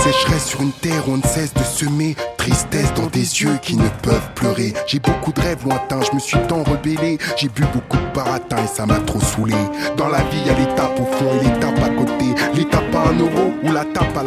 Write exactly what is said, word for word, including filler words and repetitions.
Sécheresse sur une terre où on ne cesse de semer. Tristesse dans des yeux qui ne peuvent pleurer. J'ai beaucoup de rêves lointains, je me suis tant rebellé. J'ai bu beaucoup de baratin et ça m'a trop saoulé. Dans la vie y'a l'étape au fond et l'étape à côté. L'étape à un euro ou la tape à la